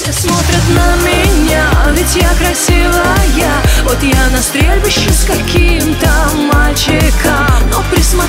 Все смотрят на меня, ведь я красивая. Вот я на стрельбище с каким-то мальчиком, но присмотрись